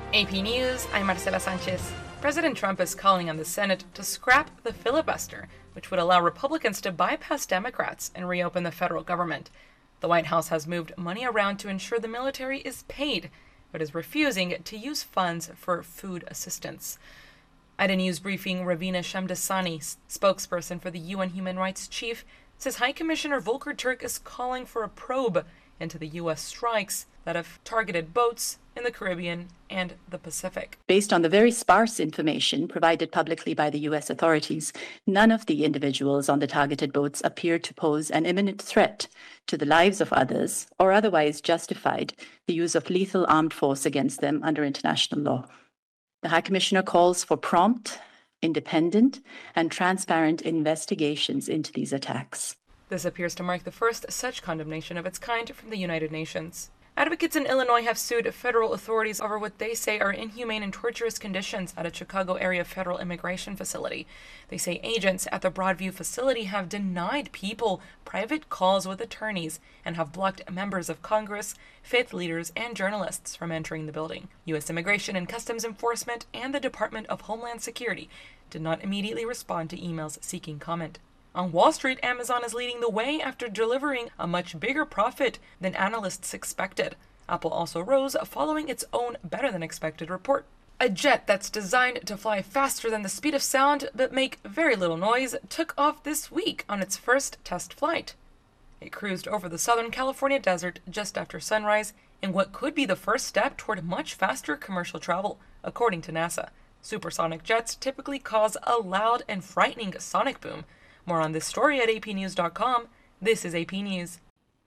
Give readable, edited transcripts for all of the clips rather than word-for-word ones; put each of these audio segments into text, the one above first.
AP News, I'm Marcela Sanchez. President Trump is calling on the Senate to scrap the filibuster, which would allow Republicans to bypass Democrats and reopen the federal government. The White House has moved money around to ensure the military is paid, but is refusing to use funds for food assistance. At a news briefing, Ravina Shamdasani, spokesperson for the UN Human Rights Chief, says High Commissioner Volker Turk is calling for a probe into the U.S. strikes that have targeted boats in the Caribbean and the Pacific. Based on the very sparse information provided publicly by the U.S. authorities, none of the individuals on the targeted boats appear to pose an imminent threat to the lives of others or otherwise justified the use of lethal armed force against them under international law. The High Commissioner calls for prompt, independent, and transparent investigations into these attacks. This appears to mark the first such condemnation of its kind from the United Nations. Advocates in Illinois have sued federal authorities over what they say are inhumane and torturous conditions at a Chicago area federal immigration facility. They say agents at the Broadview facility have denied people private calls with attorneys and have blocked members of Congress, faith leaders, and journalists from entering the building. U.S. Immigration and Customs Enforcement and the Department of Homeland Security did not immediately respond to emails seeking comment. On Wall Street, Amazon is leading the way after delivering a much bigger profit than analysts expected. Apple also rose following its own better-than-expected report. A jet that's designed to fly faster than the speed of sound but make very little noise took off this week on its first test flight. It cruised over the Southern California desert just after sunrise in what could be the first step toward much faster commercial travel, according to NASA. Supersonic jets typically cause a loud and frightening sonic boom. More on this story at apnews.com. This is AP News.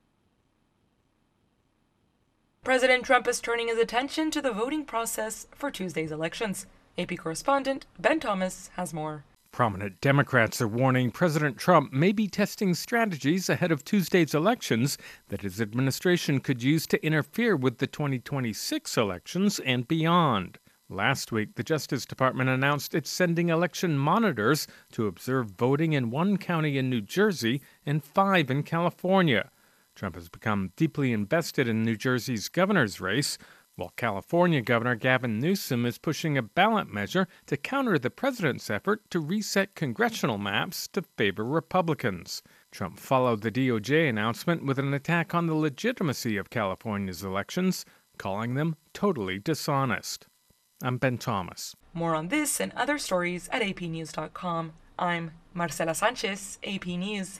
President Trump is turning his attention to the voting process for Tuesday's elections. AP correspondent Ben Thomas has more. Prominent Democrats are warning President Trump may be testing strategies ahead of Tuesday's elections that his administration could use to interfere with the 2026 elections and beyond. Last week, the Justice Department announced it's sending election monitors to observe voting in one county in New Jersey and 5 in California. Trump has become deeply invested in New Jersey's governor's race, while California Governor Gavin Newsom is pushing a ballot measure to counter the president's effort to reset congressional maps to favor Republicans. Trump followed the DOJ announcement with an attack on the legitimacy of California's elections, calling them totally dishonest. I'm Ben Thomas. More on this and other stories at apnews.com. I'm Marcela Sanchez, AP News.